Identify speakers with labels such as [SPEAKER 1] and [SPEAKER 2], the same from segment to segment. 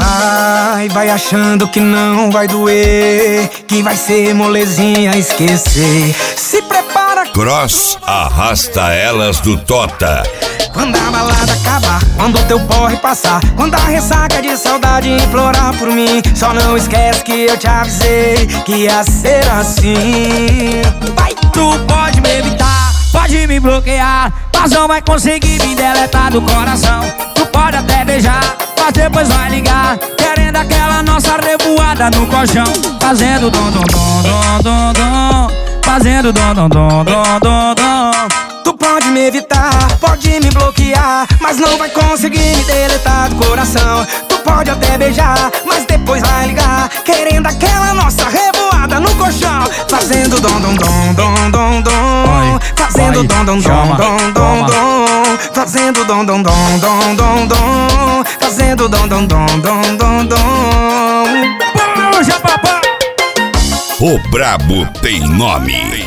[SPEAKER 1] Ai, vai achando que não vai doer, que vai ser molezinha esquecer. Se prepara.
[SPEAKER 2] Cross arrasta elas do Tota.
[SPEAKER 1] Quando a balada acabar, quando o teu porre passar, quando a ressaca de saudade implorar por mim, só não esquece que eu te avisei que ia ser assim. Vai, tu pode me evitar, pode me bloquear, mas não vai conseguir me deletar do coração. Tu pode até beijar, mas depois vai ligar, querendo aquela nossa revoada no colchão. Fazendo dom dom dom dom dom dom, fazendo dom dom dom dom dom dom. Tu pode me evitar, pode me bloquear, mas não vai conseguir me deletar do coração. Tu pode até beijar, mas depois vai ligar, querendo aquela nossa revoada no colchão. Fazendo dom dom dom dom dom dom, fazendo dom dom dom dom dom dom, fazendo dom dom dom dom dom dom, fazendo dom dom dom dom dom dom. Puxa, papai!
[SPEAKER 2] O brabo tem nome.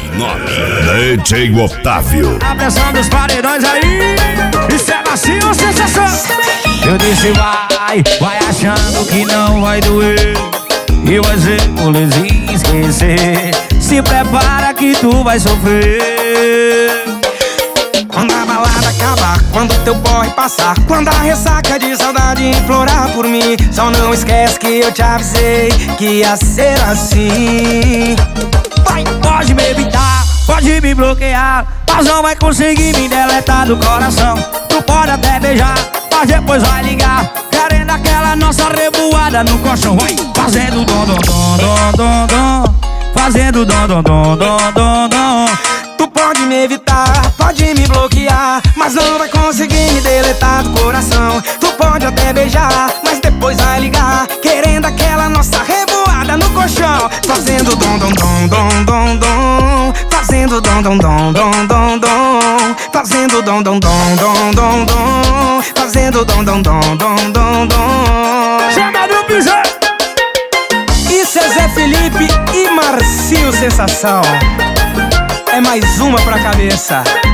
[SPEAKER 2] DJ Otávio.
[SPEAKER 1] A pressão dos paredões aí, isso é macio, sensação. Eu disse vai achando que não vai doer, e vai ser molezinha esquecer. Se prepara que tu vai sofrer. Quando a balada acabar, quando o teu porre passar, quando a ressaca de saudade implorar por mim, só não esquece que eu te avisei que ia ser assim. Vai, pode me evitar, pode me bloquear, mas não vai conseguir me deletar do coração. Tu pode até beijar, mas depois vai ligar, querendo aquela nossa revoada no colchão. Vai, fazendo dom dom dom dom dom dom, fazendo dom dom dom dom dom dom. Tu pode me evitar, pode me bloquear, mas não vai conseguir me deletar do coração. Tu pode até beijar, mas depois vai ligar, querendo aquela nossa revoada no colchão. Fazendo dom dom dom dom dom dom, fazendo dom dom dom dom dom dom, fazendo dom dom dom dom dom dom, fazendo dom dom dom dom dom dom. Chama do pisão! Isso é Zé Felipe e Marcinho Sensação. É mais uma pra cabeça.